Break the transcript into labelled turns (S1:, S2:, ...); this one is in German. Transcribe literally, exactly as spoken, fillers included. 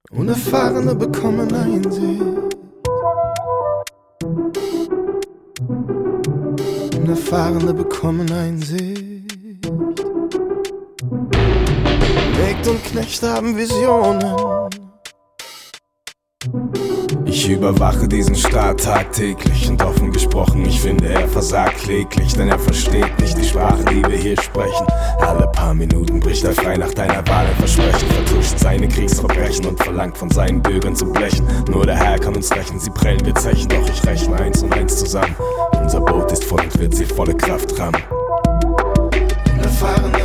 S1: Unerfahrene bekommen Einsicht. Unerfahrene bekommen Einsicht. Mägd und Knecht haben Visionen. Ich überwache diesen Staat tagtäglich und offen gesprochen, ich finde, er versagt kläglich, denn er versteht nicht die Sprache, die wir hier sprechen. Alle paar Minuten bricht er frei nach deiner Wahl ein Versprechen, vertuscht seine Kriegsverbrechen und verlangt von seinen Bürgern zu blechen. Nur der Herr kann uns rächen, sie prellen, wir zechen, doch ich rechne eins und eins zusammen. Unser Boot ist voll und wird sie volle Kraft rammen. Unerfahren